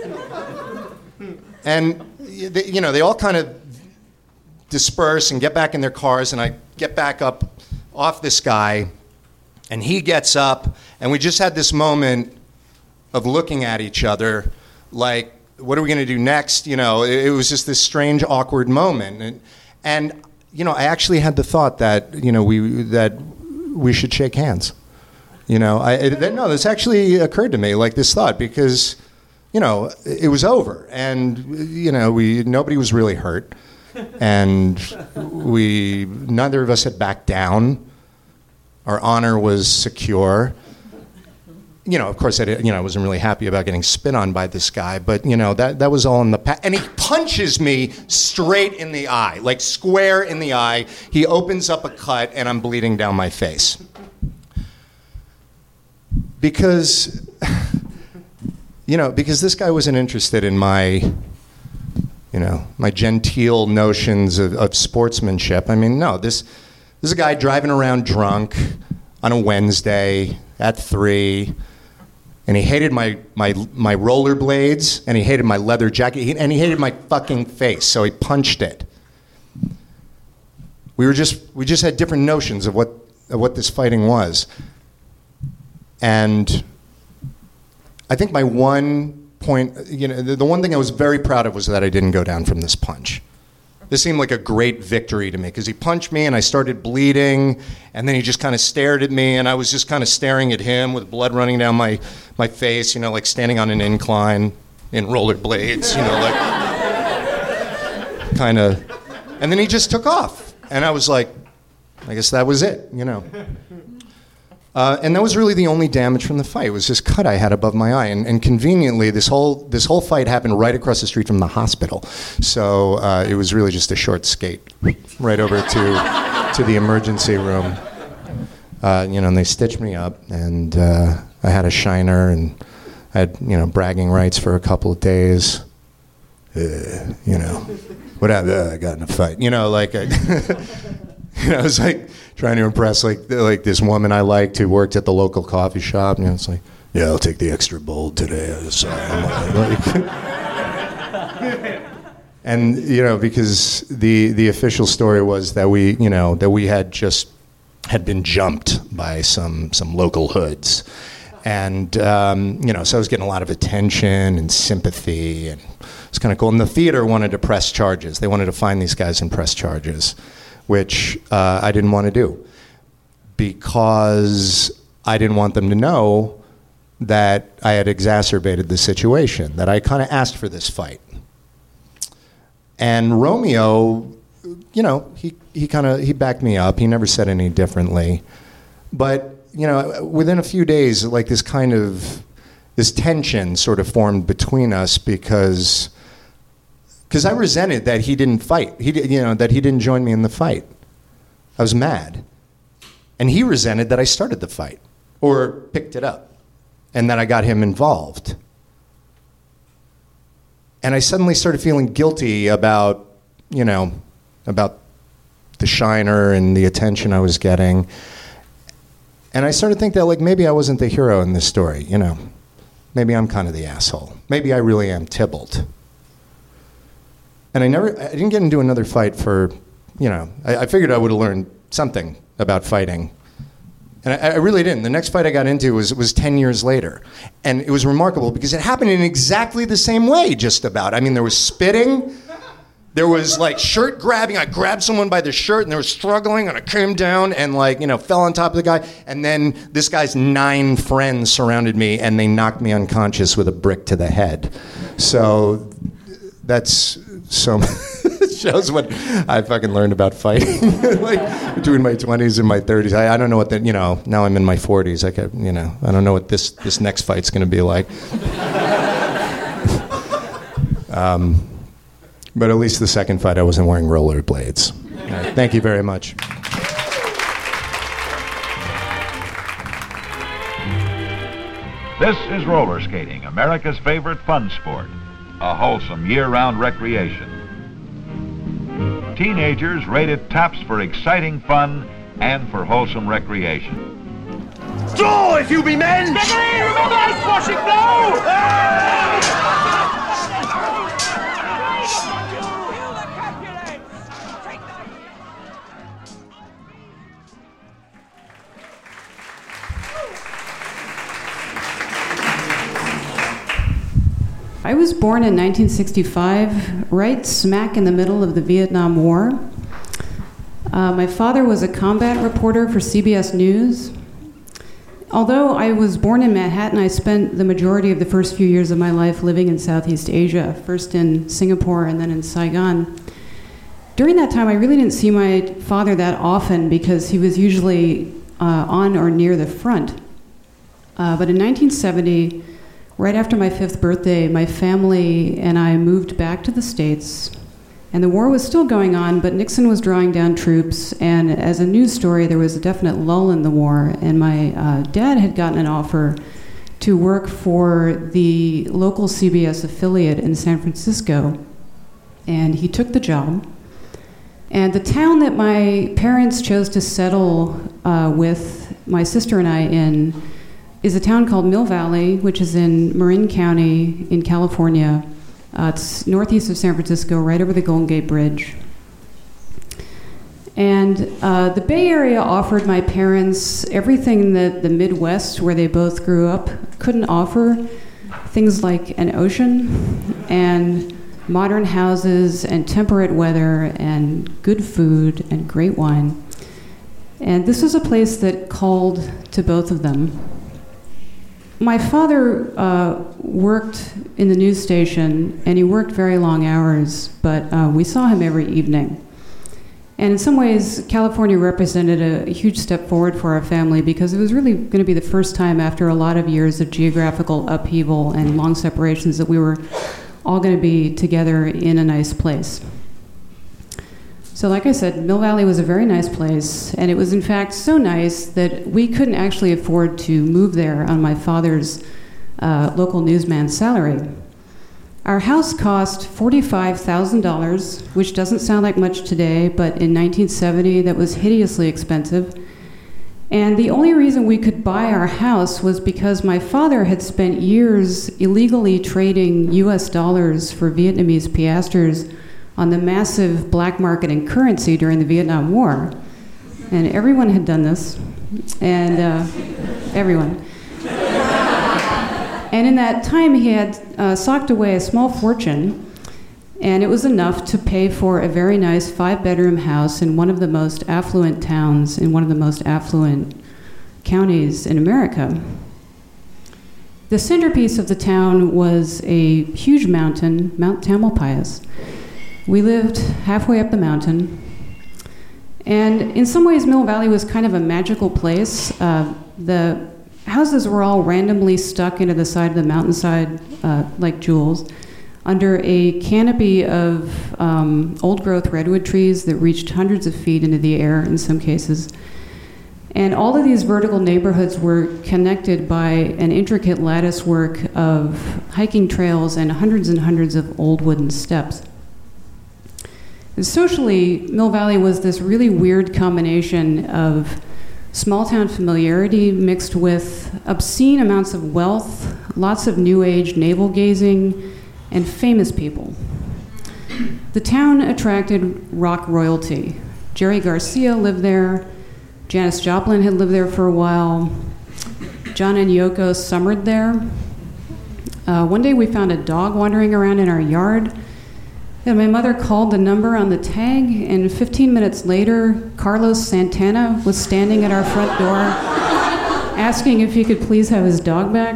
[SPEAKER 7] And they all kind of disperse and get back in their cars, and I get back up off this guy, and he gets up, and we just had this moment of looking at each other what are we going to do next? It was just this strange, awkward moment. And I actually had the thought that, we should shake hands. This actually occurred to me, this thought, because, it was over. And, nobody was really hurt. And neither of us had backed down. Our honor was secure. Of course, I wasn't really happy about getting spit on by this guy, but, that was all in the past. And he punches me straight in the eye, square in the eye. He opens up a cut, and I'm bleeding down my face. Because this guy wasn't interested in my genteel notions of sportsmanship. No, this is a guy driving around drunk on a Wednesday at 3, and he hated my rollerblades, and he hated my leather jacket, and he hated my fucking face, so he punched it. We just had different notions of what this fighting was. And I think my one point, the one thing I was very proud of was that I didn't go down from this punch. This seemed like a great victory to me because he punched me and I started bleeding, and then he just kind of stared at me, and I was just kind of staring at him with blood running down my face, standing on an incline in rollerblades, kind of. And then he just took off, and I was like, I guess that was it, And that was really the only damage from the fight. It was this cut I had above my eye, and conveniently, this whole fight happened right across the street from the hospital. So it was really just a short skate right over to the emergency room. And they stitched me up, and I had a shiner, and I had bragging rights for a couple of days. What happened? I got in a fight. I was trying to impress this woman I liked who worked at the local coffee shop. It's yeah, I'll take the extra bold today. And because the official story was that we had been jumped by some local hoods, and so I was getting a lot of attention and sympathy, and it's kind of cool. And the theater wanted to press charges. They wanted to find these guys and press charges, which I didn't want to do because I didn't want them to know that I had exacerbated the situation, that I kind of asked for this fight. And Romeo, he backed me up. He never said any differently. But within a few days, like this tension sort of formed between us because I resented that he didn't fight. That he didn't join me in the fight. I was mad. And he resented that I started the fight or picked it up and that I got him involved. And I suddenly started feeling guilty about the Shiner and the attention I was getting. And I started to think that, like, maybe I wasn't the hero in this story, Maybe I'm kind of the asshole. Maybe I really am Tybalt. And I didn't get into another fight for, I figured I would have learned something about fighting. And I really didn't. The next fight I got into was 10 years later. And it was remarkable because it happened in exactly the same way, just about. I mean, there was spitting. There was, like, shirt grabbing. I grabbed someone by the shirt, and they were struggling, and I came down and, fell on top of the guy. And then this guy's 9 friends surrounded me, and they knocked me unconscious with a brick to the head. So that's shows what I fucking learned about fighting, between my 20s and my 30s. I don't know what now I'm in my 40s. I don't know what this next fight's going to be like. But at least the second fight, I wasn't wearing rollerblades. Right, thank you very much.
[SPEAKER 8] This is roller skating, America's favorite fun sport, a wholesome year-round recreation. Teenagers rate it tops for exciting fun and for wholesome recreation.
[SPEAKER 9] Draw if you be men! Stephanie, remember ice washing now!
[SPEAKER 10] I was born in 1965, right smack in the middle of the Vietnam War. My father was a combat reporter for CBS News. Although I was born in Manhattan, I spent the majority of the first few years of my life living in Southeast Asia, first in Singapore and then in Saigon. During that time, I really didn't see my father that often because he was usually on or near the front. But in 1970, right after my 5th birthday, my family and I moved back to the States, and the war was still going on, but Nixon was drawing down troops, and as a news story, there was a definite lull in the war, and my dad had gotten an offer to work for the local CBS affiliate in San Francisco, and he took the job. And the town that my parents chose to settle with my sister and I in is a town called Mill Valley, which is in Marin County in California. It's northeast of San Francisco, right over the Golden Gate Bridge. And the Bay Area offered my parents everything that the Midwest, where they both grew up, couldn't offer. Things like an ocean and modern houses and temperate weather and good food and great wine. And this was a place that called to both of them. My father worked in the news station, and he worked very long hours, but we saw him every evening. And in some ways, California represented a huge step forward for our family because it was really going to be the first time after a lot of years of geographical upheaval and long separations that we were all going to be together in a nice place. So like I said, Mill Valley was a very nice place, and it was in fact so nice that we couldn't actually afford to move there on my father's local newsman's salary. Our house cost $45,000, which doesn't sound like much today, but in 1970 that was hideously expensive. And the only reason we could buy our house was because my father had spent years illegally trading US dollars for Vietnamese piasters on the massive black market in currency during the Vietnam War. And everyone had done this, and everyone. And in that time, he had socked away a small fortune, and it was enough to pay for a very nice 5-bedroom house in one of the most affluent towns, in one of the most affluent counties in America. The centerpiece of the town was a huge mountain, Mount Tamalpais. We lived halfway up the mountain, and in some ways Mill Valley was kind of a magical place. The houses were all randomly stuck into the side of the mountainside, like jewels, under a canopy of old-growth redwood trees that reached hundreds of feet into the air in some cases. And all of these vertical neighborhoods were connected by an intricate lattice work of hiking trails and hundreds of old wooden steps. And socially, Mill Valley was this really weird combination of small-town familiarity mixed with obscene amounts of wealth, lots of New Age navel-gazing, and famous people. The town attracted rock royalty. Jerry Garcia lived there. Janis Joplin had lived there for a while. John and Yoko summered there. One day we found a dog wandering around in our yard. And my mother called the number on the tag, and 15 minutes later, Carlos Santana was standing at our front door asking if he could please have his dog back.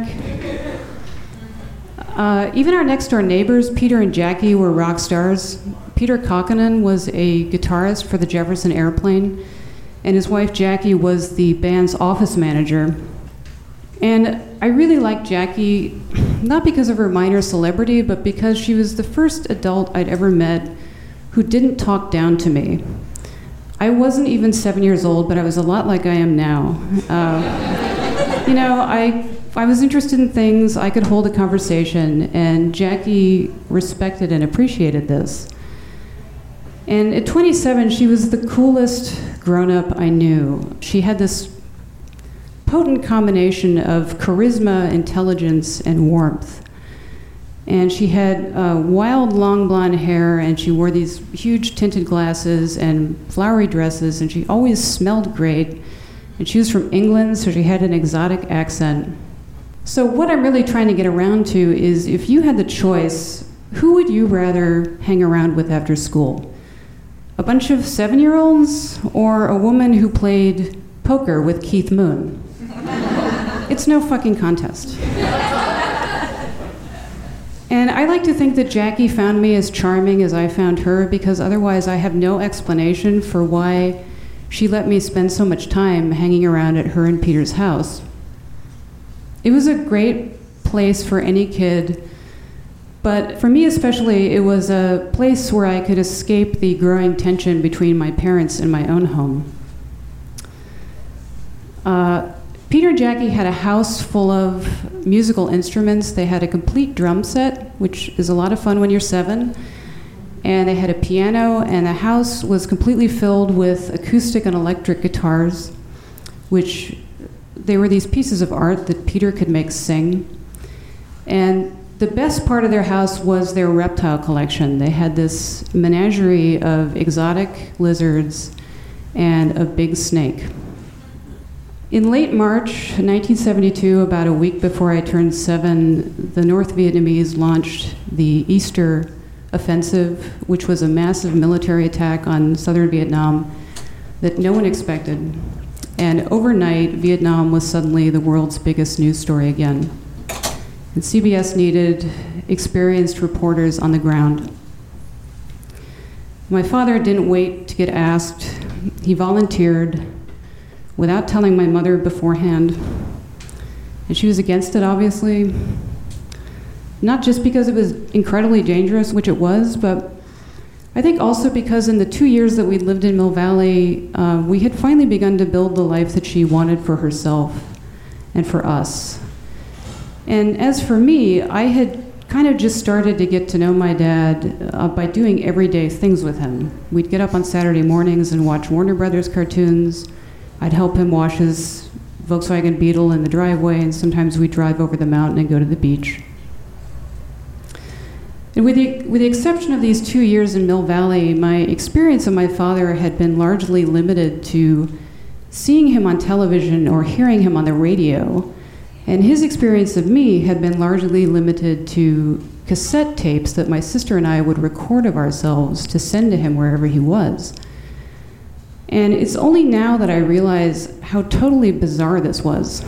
[SPEAKER 10] Even our next-door neighbors, Peter and Jackie, were rock stars. Peter Kokkonen was a guitarist for the Jefferson Airplane, and his wife Jackie was the band's office manager. And I really liked Jackie, not because of her minor celebrity, but because she was the first adult I'd ever met who didn't talk down to me. I wasn't even 7 years old, but I was a lot like I am now. I was interested in things, I could hold a conversation, and Jackie respected and appreciated this. And at 27, she was the coolest grown-up I knew. She had this potent combination of charisma, intelligence, and warmth. And she had wild, long blonde hair, and she wore these huge tinted glasses and flowery dresses, and she always smelled great. And she was from England, so she had an exotic accent. So what I'm really trying to get around to is, if you had the choice, who would you rather hang around with after school? A bunch of 7-year-olds or a woman who played poker with Keith Moon? It's no fucking contest. And I like to think that Jackie found me as charming as I found her, because otherwise I have no explanation for why she let me spend so much time hanging around at her and Peter's house. It was a great place for any kid, but for me especially, it was a place where I could escape the growing tension between my parents and my own home. Peter and Jackie had a house full of musical instruments. They had a complete drum set, which is a lot of fun when you're 7. And they had a piano, and the house was completely filled with acoustic and electric guitars, which they were these pieces of art that Peter could make sing. And the best part of their house was their reptile collection. They had this menagerie of exotic lizards and a big snake. In late March 1972, about a week before I turned 7, the North Vietnamese launched the Easter Offensive, which was a massive military attack on southern Vietnam that no one expected. And overnight, Vietnam was suddenly the world's biggest news story again. And CBS needed experienced reporters on the ground. My father didn't wait to get asked. He volunteered without telling my mother beforehand. And she was against it, obviously. Not just because it was incredibly dangerous, which it was, but I think also because in the 2 years that we'd lived in Mill Valley, we had finally begun to build the life that she wanted for herself and for us. And as for me, I had kind of just started to get to know my dad by doing everyday things with him. We'd get up on Saturday mornings and watch Warner Brothers cartoons. I'd help him wash his Volkswagen Beetle in the driveway, and sometimes we'd drive over the mountain and go to the beach. And with the exception of these 2 years in Mill Valley, my experience of my father had been largely limited to seeing him on television or hearing him on the radio. And his experience of me had been largely limited to cassette tapes that my sister and I would record of ourselves to send to him wherever he was. And it's only now that I realize how totally bizarre this was.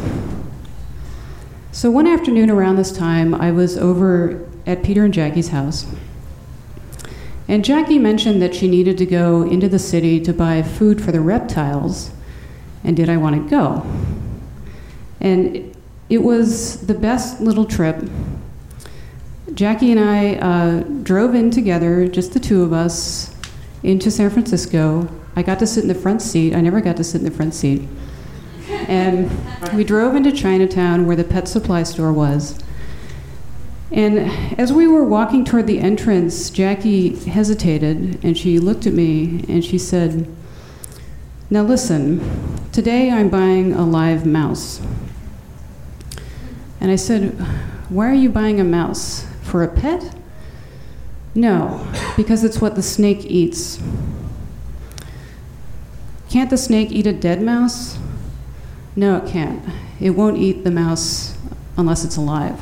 [SPEAKER 10] So one afternoon around this time, I was over at Peter and Jackie's house. And Jackie mentioned that she needed to go into the city to buy food for the reptiles, and did I want to go? And it was the best little trip. Jackie and I drove in together, just the two of us, into San Francisco. I got to sit in the front seat. I never got to sit in the front seat. And we drove into Chinatown where the pet supply store was. And as we were walking toward the entrance, Jackie hesitated and she looked at me and she said, "Now listen, today I'm buying a live mouse." And I said, "Why are you buying a mouse? For a pet?" "No, because it's what the snake eats." "Can't the snake eat a dead mouse?" "No, it can't. It won't eat the mouse unless it's alive."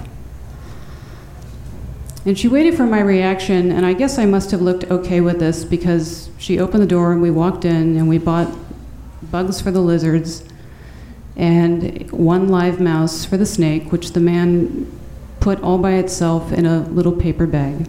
[SPEAKER 10] And she waited for my reaction, and I guess I must have looked okay with this because she opened the door and we walked in and we bought bugs for the lizards and one live mouse for the snake, which the man put all by itself in a little paper bag.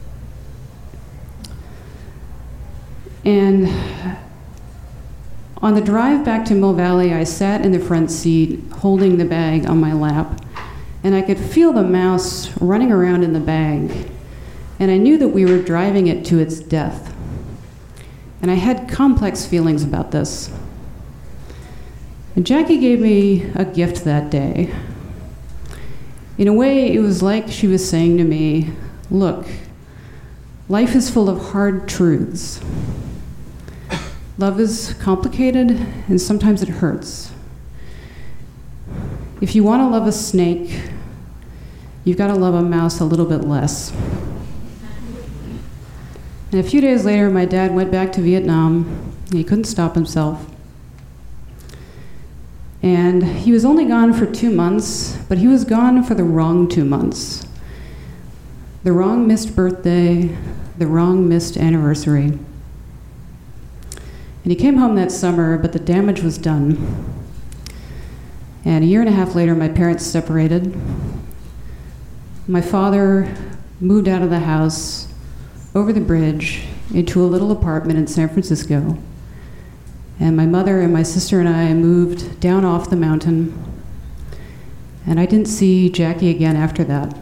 [SPEAKER 10] And on the drive back to Mill Valley, I sat in the front seat holding the bag on my lap, and I could feel the mouse running around in the bag, and I knew that we were driving it to its death. And I had complex feelings about this. And Jackie gave me a gift that day. In a way, it was like she was saying to me, "Look, life is full of hard truths. Love is complicated, and sometimes it hurts. If you want to love a snake, you've got to love a mouse a little bit less." And a few days later, my dad went back to Vietnam, and he couldn't stop himself. And he was only gone for 2 months, but he was gone for the wrong 2 months. The wrong missed birthday, the wrong missed anniversary. And he came home that summer, but the damage was done. And a year and a half later, my parents separated. My father moved out of the house, over the bridge, into a little apartment in San Francisco. And my mother and my sister and I moved down off the mountain. And I didn't see Jackie again after that.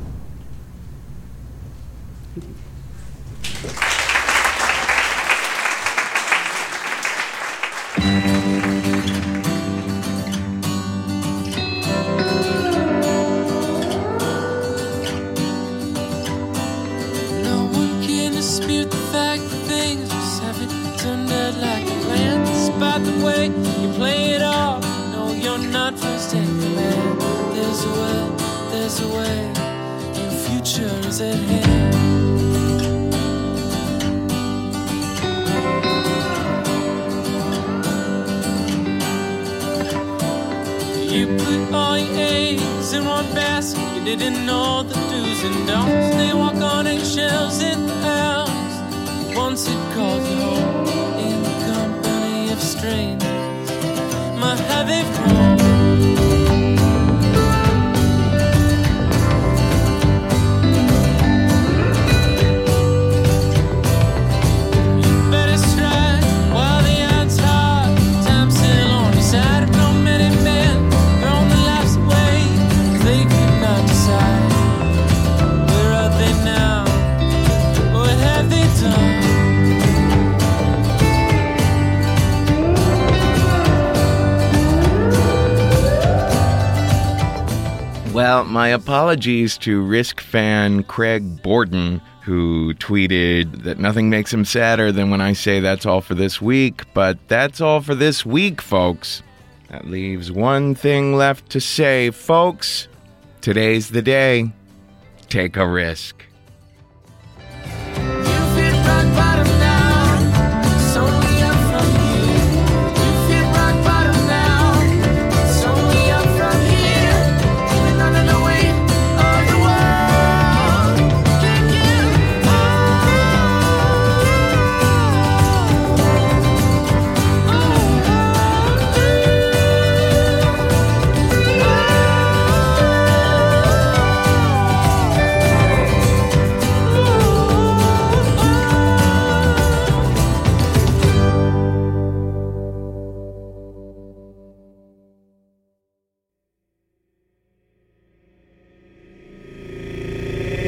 [SPEAKER 11] You put all your eggs in one basket. You didn't know the do's and don'ts. They walk on eggshells in the house. Once it called you home in the company of strangers. My, how they've grown.
[SPEAKER 2] Well, my apologies to Risk fan Craig Borden, who tweeted that nothing makes him sadder than when I say that's all for this week, but that's all for this week, folks. That leaves one thing left to say, folks. Today's the day. Take a risk.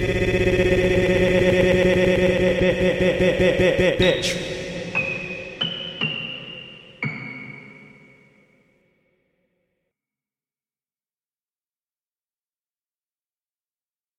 [SPEAKER 3] bitch.